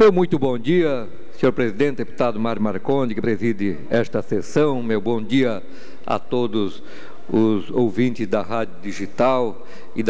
Meu muito bom dia, senhor presidente, deputado Mário Marcondes, que preside esta sessão. Meu bom dia a todos os ouvintes da Rádio Digital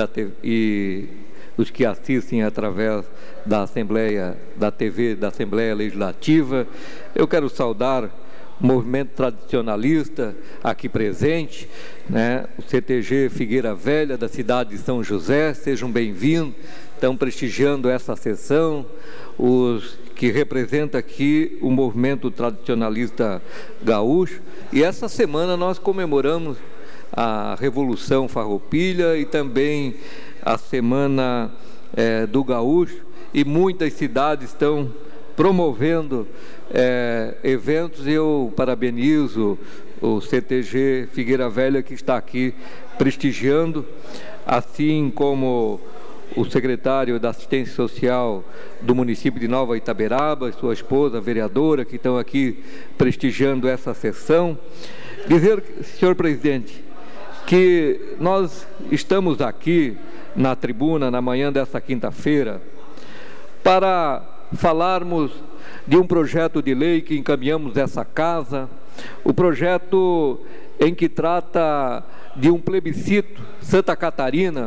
e os que assistem através da Assembleia, da TV, da Assembleia Legislativa. Eu quero saudar o movimento tradicionalista aqui presente, o CTG Figueira Velha, da cidade de São José. Sejam bem-vindos, estão prestigiando essa sessão, os que representam aqui o movimento tradicionalista gaúcho. E essa semana nós comemoramos a Revolução Farroupilha e também a Semana do Gaúcho, e muitas cidades estão promovendo eventos. Eu parabenizo o CTG Figueira Velha, que está aqui prestigiando, assim como o secretário da Assistência Social do município de Nova Itaberaba, sua esposa, a vereadora, que estão aqui prestigiando essa sessão. Dizer, senhor presidente, que nós estamos aqui na tribuna na manhã dessa quinta-feira para falarmos de um projeto de lei que encaminhamos dessa casa, o projeto em que trata de um plebiscito. Santa Catarina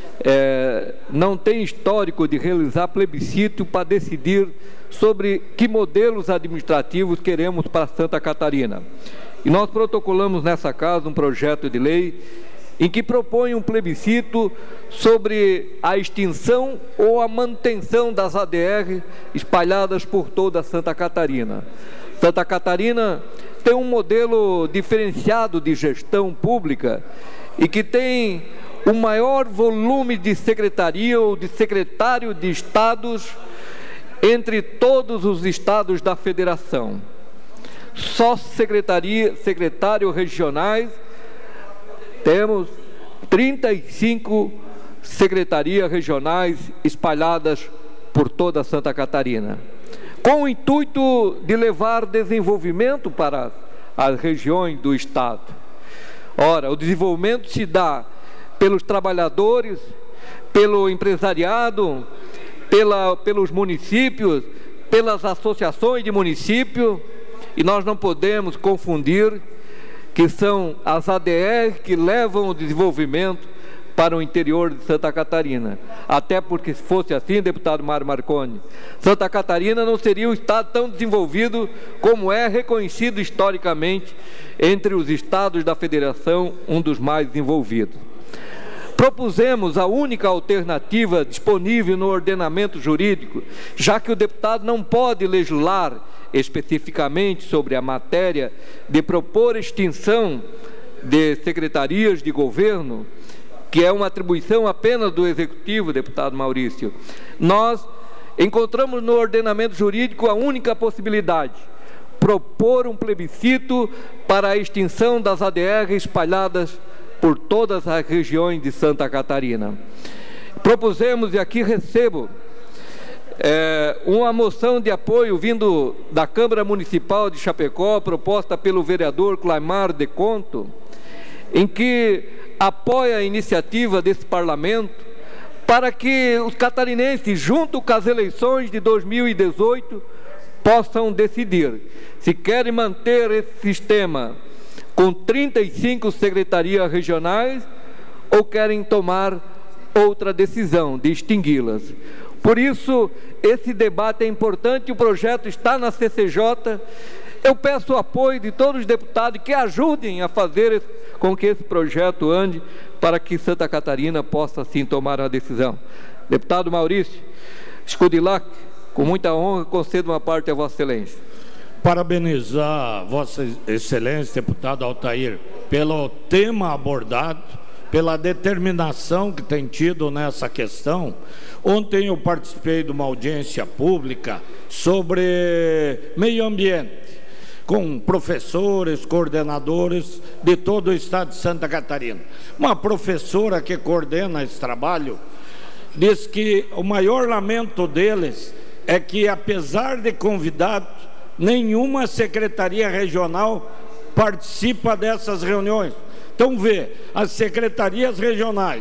não tem histórico de realizar plebiscito para decidir sobre que modelos administrativos queremos para Santa Catarina. E nós protocolamos nessa casa um projeto de lei em que propõe um plebiscito sobre a extinção ou a manutenção das ADR espalhadas por toda Santa Catarina. Santa Catarina tem um modelo diferenciado de gestão pública e que tem o maior volume de secretaria ou de secretário de estados entre todos os estados da federação. Só secretários regionais, temos 35 secretarias regionais espalhadas por toda Santa Catarina, com o intuito de levar desenvolvimento para as regiões do estado. Ora, o desenvolvimento se dá pelos trabalhadores, pelo empresariado, pelos municípios, pelas associações de municípios, e nós não podemos confundir que são as ADR que levam o desenvolvimento para o interior de Santa Catarina. Até porque, se fosse assim, deputado Mário Marcondes, Santa Catarina não seria um estado tão desenvolvido como é reconhecido historicamente entre os estados da federação, um dos mais desenvolvidos. Propusemos a única alternativa disponível no ordenamento jurídico, já que o deputado não pode legislar especificamente sobre a matéria de propor extinção de secretarias de governo, que é uma atribuição apenas do Executivo, deputado Maurício. Nós encontramos no ordenamento jurídico a única possibilidade: propor um plebiscito para a extinção das ADR espalhadas por todas as regiões de Santa Catarina. Propusemos, e aqui recebo uma moção de apoio vindo da Câmara Municipal de Chapecó, proposta pelo vereador Claimar de Conto, em que apoia a iniciativa desse parlamento para que os catarinenses, junto com as eleições de 2018, possam decidir se querem manter esse sistema com 35 secretarias regionais ou querem tomar outra decisão de extingui-las. Por isso, esse debate é importante. O projeto está na CCJ. Eu peço o apoio de todos os deputados que ajudem a fazer com que esse projeto ande, para que Santa Catarina possa, sim, tomar a decisão. Deputado Maurício Scudilhac, com muita honra, concedo uma parte a Vossa Excelência. Parabenizar Vossa Excelência, deputado Altair, pelo tema abordado, pela determinação que tem tido nessa questão. Ontem eu participei de uma audiência pública sobre meio ambiente, com professores, coordenadores de todo o estado de Santa Catarina. Uma professora que coordena esse trabalho diz que o maior lamento deles é que, apesar de convidados, nenhuma secretaria regional participa dessas reuniões. Então, as secretarias regionais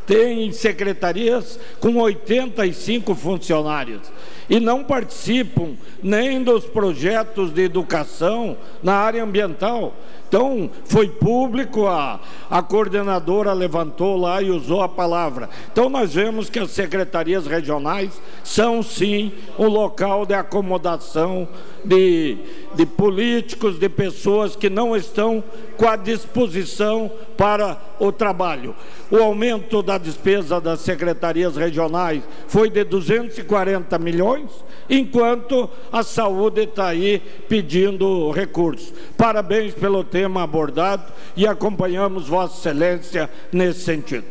tem secretarias com 85 funcionários e não participam nem dos projetos de educação na área ambiental. Então, foi público, a coordenadora levantou lá e usou a palavra. Então, nós vemos que as secretarias regionais são, sim, um local de acomodação de políticos, de pessoas que não estão com a disposição para o trabalho. O aumento da despesa das secretarias regionais foi de 240 milhões, enquanto a saúde está aí pedindo recursos. Parabéns pelo tema abordado e acompanhamos Vossa Excelência nesse sentido.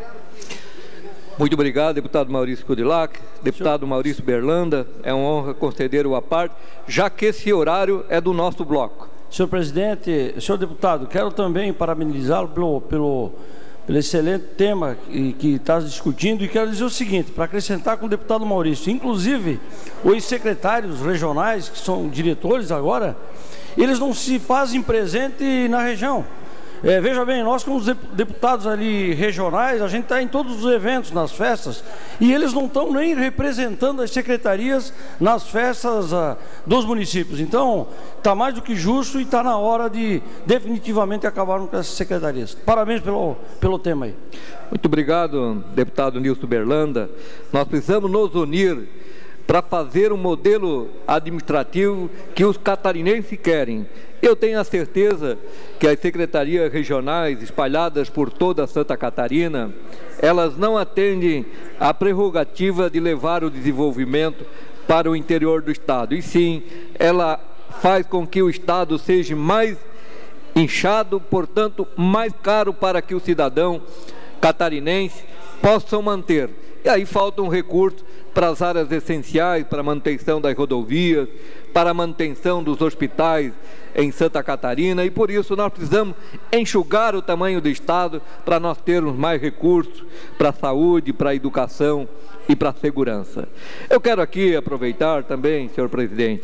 Muito obrigado, deputado Maurício Coudilac. Deputado Maurício Berlanda, é uma honra conceder o à parte, já que esse horário é do nosso bloco. Senhor presidente, senhor deputado, quero também parabenizá-lo pelo excelente tema que está discutindo, e quero dizer o seguinte, para acrescentar com o deputado Maurício, inclusive os secretários regionais, que são diretores agora, eles não se fazem presente na região. Veja bem, nós como deputados ali regionais, a gente está em todos os eventos, nas festas, e eles não estão nem representando as secretarias nas festas dos municípios. Então, está mais do que justo e está na hora de definitivamente acabarmos com essas secretarias. Parabéns pelo tema aí. Muito obrigado, deputado Nilson Berlanda. Nós precisamos nos unir para fazer um modelo administrativo que os catarinenses querem. Eu tenho a certeza que as secretarias regionais espalhadas por toda Santa Catarina, elas não atendem à prerrogativa de levar o desenvolvimento para o interior do Estado, e sim, ela faz com que o Estado seja mais inchado, portanto, mais caro para que o cidadão catarinense possa manter. E aí faltam recursos para as áreas essenciais, para a manutenção das rodovias, para a manutenção dos hospitais em Santa Catarina, e por isso nós precisamos enxugar o tamanho do Estado para nós termos mais recursos para a saúde, para a educação e para a segurança. Eu quero aqui aproveitar também, senhor presidente,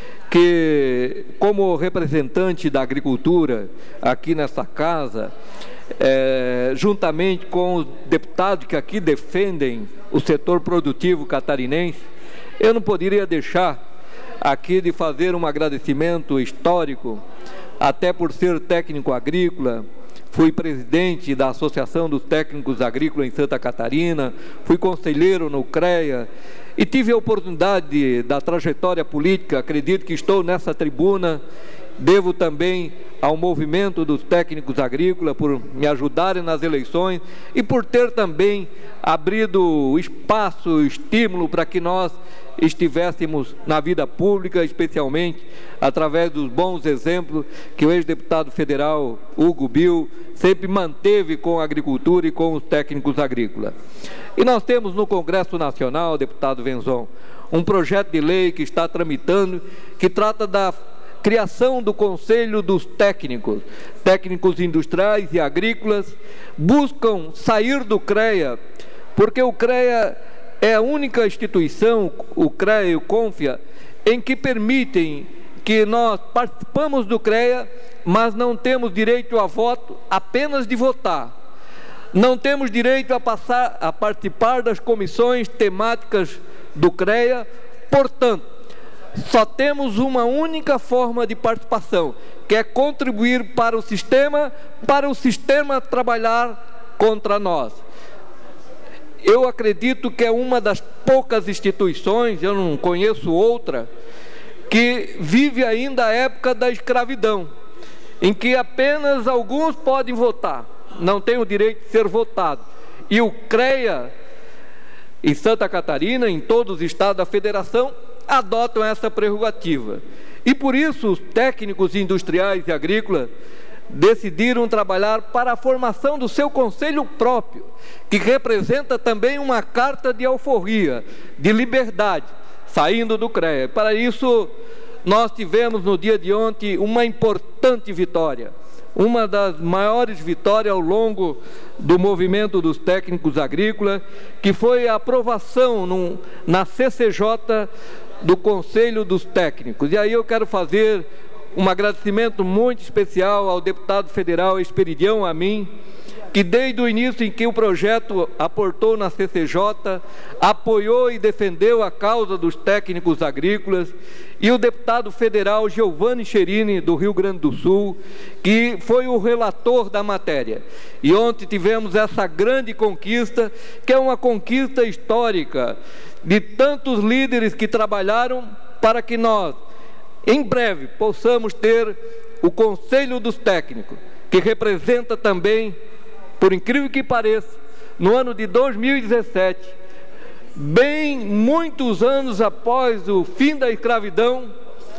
que como representante da agricultura aqui nessa casa, juntamente com os deputados que aqui defendem o setor produtivo catarinense, eu não poderia deixar aqui de fazer um agradecimento histórico, até por ser técnico agrícola. Fui presidente da Associação dos Técnicos Agrícolas em Santa Catarina, fui conselheiro no CREA e tive a oportunidade da trajetória política. Acredito que estou nessa tribuna, devo também ao movimento dos técnicos agrícolas por me ajudarem nas eleições e por ter também abrido espaço, estímulo para que nós estivéssemos na vida pública, especialmente através dos bons exemplos que o ex-deputado federal Hugo Bill sempre manteve com a agricultura e com os técnicos agrícolas. E nós temos no Congresso Nacional, deputado Venzon, um projeto de lei que está tramitando, que trata da criação do Conselho dos Técnicos. Técnicos industriais e agrícolas buscam sair do CREA, porque o CREA é a única instituição, o CREA e o CONFIA, em que permitem que nós participamos do CREA, mas não temos direito a voto, apenas de votar. Não temos direito a participar das comissões temáticas do CREA, portanto, só temos uma única forma de participação, que é contribuir para o sistema trabalhar contra nós. Eu acredito que é uma das poucas instituições, eu não conheço outra, que vive ainda a época da escravidão, em que apenas alguns podem votar, não têm o direito de ser votado. E o CREA, em Santa Catarina, em todos os estados da federação, adotam essa prerrogativa. E por isso os técnicos industriais e agrícolas decidiram trabalhar para a formação do seu conselho próprio, que representa também uma carta de alforria, de liberdade, saindo do CREA. Para isso, nós tivemos no dia de ontem uma importante vitória, uma das maiores vitórias ao longo do movimento dos técnicos agrícolas, que foi a aprovação na CCJ do Conselho dos Técnicos. E aí eu quero fazer um agradecimento muito especial ao deputado federal Esperidião Amin, que desde o início em que o projeto aportou na CCJ, apoiou e defendeu a causa dos técnicos agrícolas, e o deputado federal Giovanni Cherini, do Rio Grande do Sul, que foi o relator da matéria. E ontem tivemos essa grande conquista, que é uma conquista histórica, de tantos líderes que trabalharam para que nós, em breve, possamos ter o Conselho dos Técnicos, que representa também, por incrível que pareça, no ano de 2017, bem muitos anos após o fim da escravidão,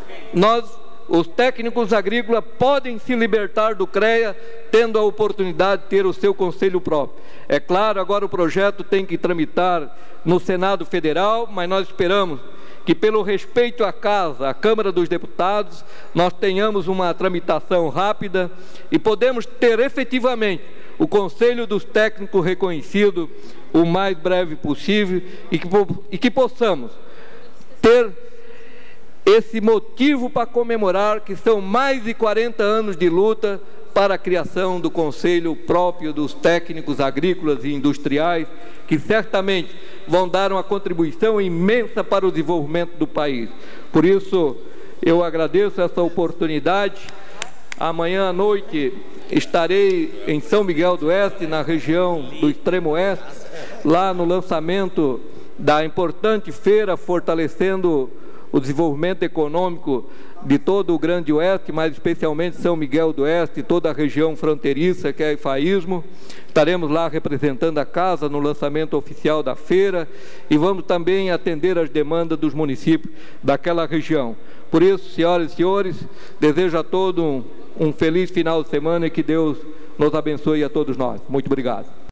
os técnicos agrícolas podem se libertar do CREA, tendo a oportunidade de ter o seu conselho próprio. É claro, agora o projeto tem que tramitar no Senado Federal, mas nós esperamos que, pelo respeito à Casa, à Câmara dos Deputados, nós tenhamos uma tramitação rápida e podemos ter efetivamente o Conselho dos Técnicos reconhecido o mais breve possível e que possamos ter esse motivo para comemorar que são mais de 40 anos de luta para a criação do Conselho próprio dos técnicos agrícolas e industriais, que certamente vão dar uma contribuição imensa para o desenvolvimento do país. Por isso, eu agradeço essa oportunidade. Amanhã à noite estarei em São Miguel do Oeste, na região do Extremo Oeste, lá no lançamento da importante feira, fortalecendo o desenvolvimento econômico de todo o Grande Oeste, mas especialmente São Miguel do Oeste e toda a região fronteiriça, que é Ifaísmo. Estaremos lá representando a Casa no lançamento oficial da feira e vamos também atender as demandas dos municípios daquela região. Por isso, senhoras e senhores, desejo a todos um feliz final de semana e que Deus nos abençoe a todos nós. Muito obrigado.